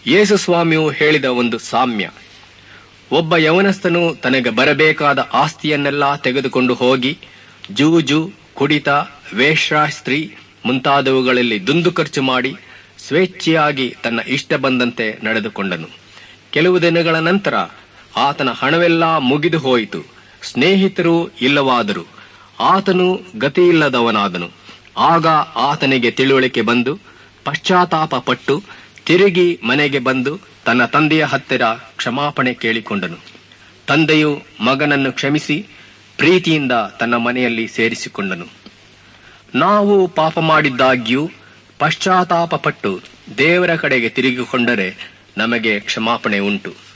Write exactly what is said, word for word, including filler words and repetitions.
ಯೇಸುಸ್ವಾಮಿಯು ಹೇಳಿದ ಒಂದು ಸಾಮ್ಯ. ಒಬ್ಬ ಯವನಸ್ಥನು ತನಗೆ ಬರಬೇಕಾದ ಆಸ್ತಿಯನ್ನೆಲ್ಲ ತೆಗೆದುಕೊಂಡು ಹೋಗಿ ಜೂಜು, ಕುಡಿತ, ವೇಶ್ಯಾಸ್ತ್ರೀ ಮುಂತಾದವುಗಳಲ್ಲಿ ದುಂದು ಖರ್ಚು ಮಾಡಿ ಸ್ವೇಚ್ಛೆಯಾಗಿ ತನ್ನ ಇಷ್ಟ ಬಂದಂತೆ ನಡೆದುಕೊಂಡನು. ಕೆಲವು ದಿನಗಳ ನಂತರ ಆತನ ಹಣವೆಲ್ಲ ಮುಗಿದು ಹೋಯಿತು. ಸ್ನೇಹಿತರು ಇಲ್ಲವಾದರು. ಆತನು ಗತಿಯಿಲ್ಲದವನಾದನು. ಆಗ ಆತನಿಗೆ ತಿಳುವಳಿಕೆ ಬಂದು ಪಶ್ಚಾತ್ತಾಪ ಪಟ್ಟು ತಿರುಗಿ ಮನೆಗೆ ಬಂದು ತನ್ನ ತಂದೆಯ ಹತ್ತಿರ ಕ್ಷಮಾಪಣೆ ಕೇಳಿಕೊಂಡನು. ತಂದೆಯು ಮಗನನ್ನು ಕ್ಷಮಿಸಿ ಪ್ರೀತಿಯಿಂದ ತನ್ನ ಮನೆಯಲ್ಲಿ ಸೇರಿಸಿಕೊಂಡನು. ನಾವು ಪಾಪ ಮಾಡಿದ್ದಾಗ್ಯೂ ಪಶ್ಚಾತ್ತಾಪ ಪಟ್ಟು ದೇವರ ಕಡೆಗೆ ತಿರುಗಿಕೊಂಡರೆ ನಮಗೆ ಕ್ಷಮಾಪಣೆ ಉಂಟು.